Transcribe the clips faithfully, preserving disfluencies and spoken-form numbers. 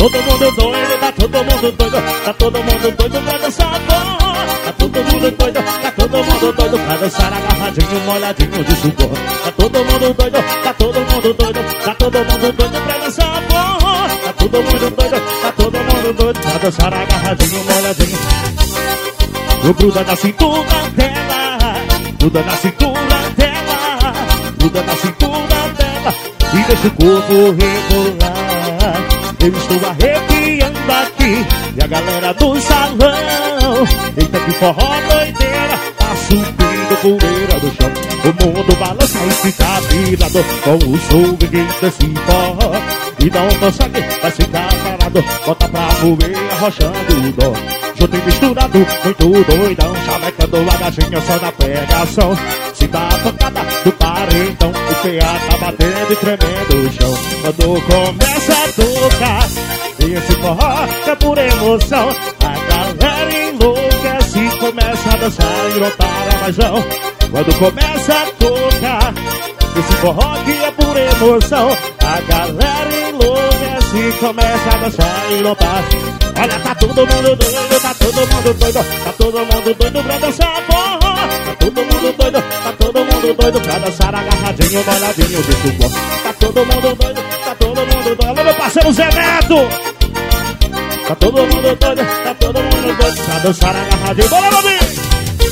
todo mundo doido, tá todo mundo doido, tá todo mundo doido pra dançar forró. Tá todo mundo doido, tá todo mundo doido pra dançar agarradinho, molhadinho de suor. Tá todo mundo doido, tá todo mundo doido, tá todo mundo doido pra dançar forró. Tá todo mundo doido, tá todo mundo doido pra dançar agarradinho, molhadinho. Eu gruda na cintura dela, gruda na cintura dela, gruda na cintura dela e deixa o corpo rebolar. Eu estou arrepiando aqui e a galera do salão. Eita que forró doideira, tá subindo poeira do chão. O mundo balança e fica virado com o som desse forró. E não consegue, vai ficar parado, bota pra moer arrochando o dó. Junto e misturado, muito doidão, chavecando a gatinha só na pegação. Se dá a pancada do paredão, o P A tá batendo e tremendo o chão. Quando começa a tocar, e esse forró é por emoção, a galera enlouquece, começa a dançar e não para mais não. Quando começa a tocar, esse forró que é por emoção, a galera enlouquece, começa a dançar e não para. Olha, tá todo mundo doido, tá todo mundo doido, tá todo mundo doido pra dançar forró. Tá todo mundo doido, tá todo mundo doido pra dançar agarradinho, molhadinho de suor. Tá todo mundo doido, tá todo mundo doido. Alô, meu parceiro Zé Neto! Tá todo mundo doido, tá todo mundo doido pra dançar agarradinho. Bora, Bobinho!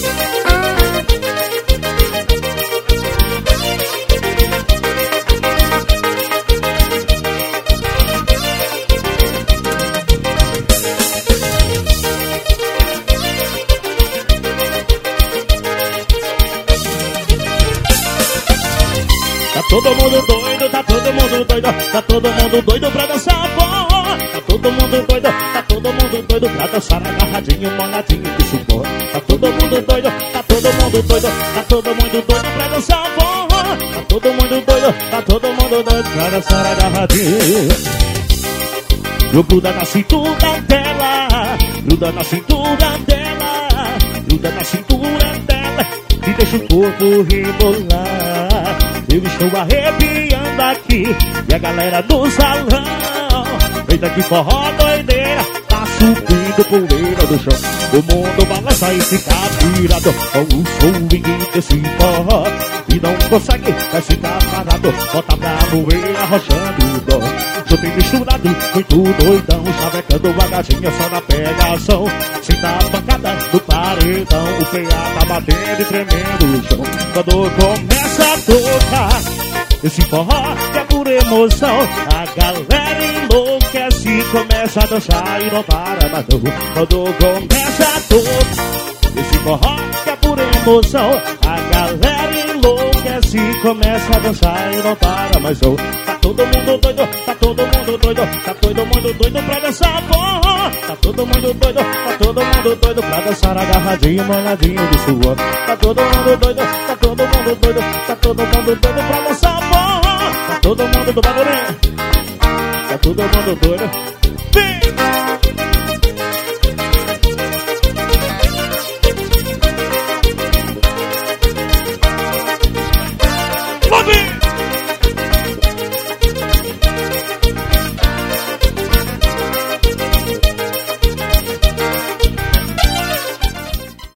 Tá todo mundo doido, tá todo mundo doido, tá todo mundo doido pra dançar forró. Tá todo mundo doido, tá todo mundo doido pra dançar agarradinho, molhadinho de suor. Tá todo mundo doido, tá todo mundo doido, tá todo mundo doido pra dançar forró. Tá todo mundo doido, tá todo mundo doido pra dançar agarradinho. Eu gruda na cintura dela, gruda na cintura dela, gruda na cintura dela e deixa o corpo rebolar. Eu estou arrepiando aqui e a galera do salão. Eita que forró doideira, tá subindo poeira do chão. O mundo balança e fica virado com o som desse forró. E não consegue, vai ficar parado, bota pra moer arrochando o dó. Junto e misturado, muito doidão, chavecando a gatinha só na pegação. Se dá a pancada do paredão, o P A tá batendo e tremendo o chão. Quando começa a tocar esse forró que é por emoção, a galera enlouquece, começa a dançar e não para mais não. Quando começa a tocar esse forró que é por emoção, a galera enlouquece, começa a dançar e não para mais não. Tá todo mundo doido, tá todo mundo doido, tá todo mundo doido pra dançar forró. Tá todo mundo doido, tá todo mundo doido pra dançar agarradinho, molhadinho de suor. Tá todo mundo doido, tá todo mundo doido, tá todo mundo doido pra dançar forró. Tá todo mundo do bagulho, tá todo mundo doido.